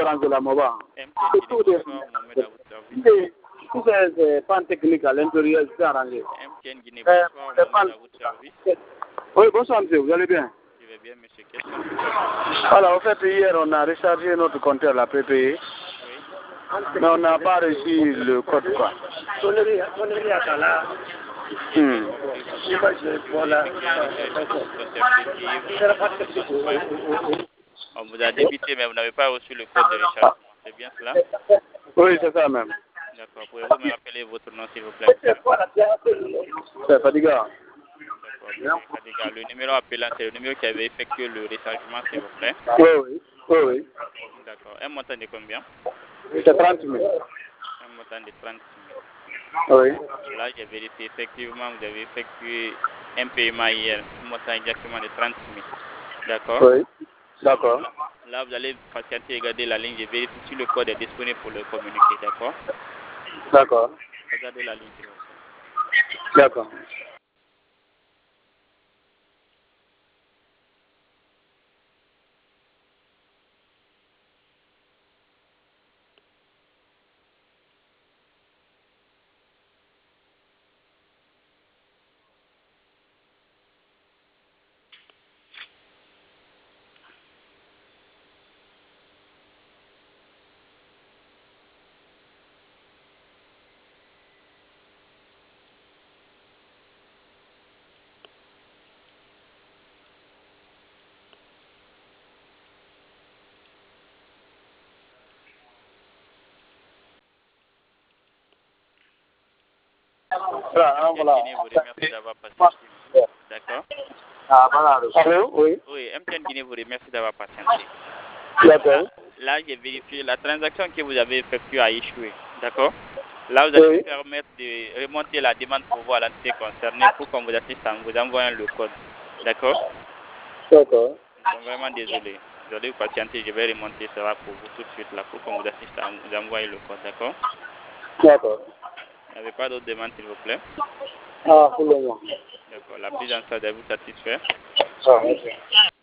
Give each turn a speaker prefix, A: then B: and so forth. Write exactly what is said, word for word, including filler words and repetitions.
A: arranger la MOBA.
B: M T N Guinée, bonsoir, Mohamed à votre service.
A: Tout ces pannes techniques à l'intérieur, c'est arrangé.
B: M T N Guinée, bonsoir, Mohamed à votre service.
A: Oui, bonsoir monsieur, vous allez bien?
B: Je vais bien, monsieur. Question.
A: Alors, en fait, hier, on a rechargé notre compteur, la P P I,
B: Oui.
A: mais on n'a pas reçu le code, quoi. Hmm.
B: On vous a débité, mais vous n'avez pas reçu le code de rechargement. C'est bien cela?
A: Oui, c'est ça même.
B: D'accord. Pouvez-vous me rappeler votre nom, s'il vous plaît, monsieur?
A: C'est Fadiga.
B: D'accord. Fadiga. Le numéro appelant, c'est le numéro qui avait effectué le rechargement, s'il vous plaît.
A: Oui, oui. Oui, oui.
B: D'accord. Un montant de combien?
A: C'est trente mille.
B: Un montant de trente mille.
A: Oui.
B: Là, j'ai vérifié, effectivement, vous avez effectué un paiement hier, un montant exactement de trente mille. D'accord?
A: Oui. D'accord.
B: Là, vous allez patienter et regarder la ligne. Je vérifie si le code est disponible pour le communiquer. D'accord?
A: D'accord.
B: Regardez la ligne, s'il vous plaît.
A: D'accord. Voilà, voilà.
B: M T N Guinée vous remercie d'avoir patienté. D'accord?
A: Ah, voilà. Allô? Oui.
B: Oui, M T N Guinée vous remercie d'avoir patienté.
A: D'accord.
B: Là, j'ai vérifié la transaction que vous avez effectuée a échoué. D'accord? Là, vous allez
A: Oui.
B: vous permettre de remonter la demande pour voir l'entité concernée pour qu'on vous assiste en vous envoyant le code. D'accord?
A: D'accord.
B: Nous sommes vraiment désolés. Désolé, vous patienter, je vais remonter cela pour vous tout de suite là pour qu'on vous assiste à vous envoyer le code. D'accord?
A: D'accord.
B: Vous n'avez pas d'autres demandes, s'il vous plaît?
A: Ah, pour le moment.
B: D'accord. La prise en charge de vous satisfaire?
A: Ah, merci.